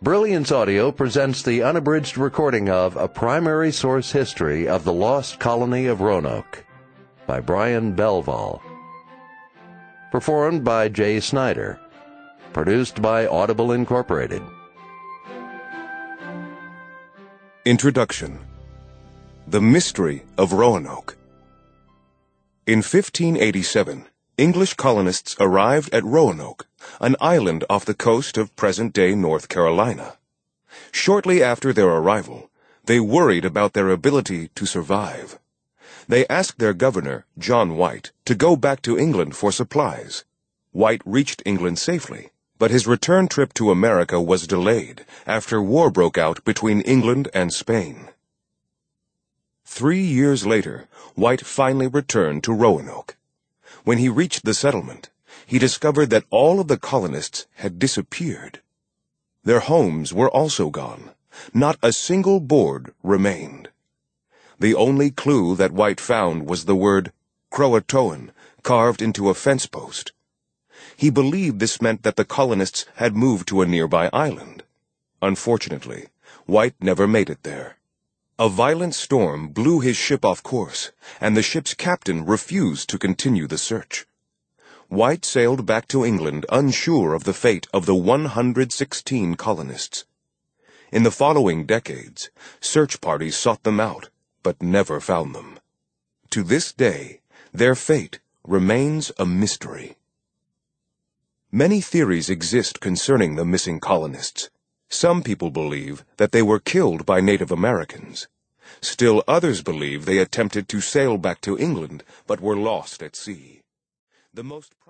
Brilliance Audio presents the unabridged recording of A Primary Source History of the Lost Colony of Roanoke by Brian Belval. Performed by Jay Snyder. Produced by Audible Incorporated. Introduction. The Mystery of Roanoke. In 1587, English colonists arrived at Roanoke, an island off the coast of present-day North Carolina. Shortly after their arrival, they worried about their ability to survive. They asked their governor, John White, to go back to England for supplies. White reached England safely, but his return trip to America was delayed after war broke out between England and Spain. 3 years later, White finally returned to Roanoke. When he reached the settlement, he discovered that all of the colonists had disappeared. Their homes were also gone. Not a single board remained. The only clue that White found was the word Croatoan carved into a fence post. He believed this meant that the colonists had moved to a nearby island. Unfortunately, White never made it there. A violent storm blew his ship off course, and the ship's captain refused to continue the search. White sailed back to England unsure of the fate of the 116 colonists. In the following decades, search parties sought them out, but never found them. To this day, their fate remains a mystery. Many theories exist concerning the missing colonists. Some people believe that they were killed by Native Americans. Still others believe they attempted to sail back to England, but were lost at sea. The most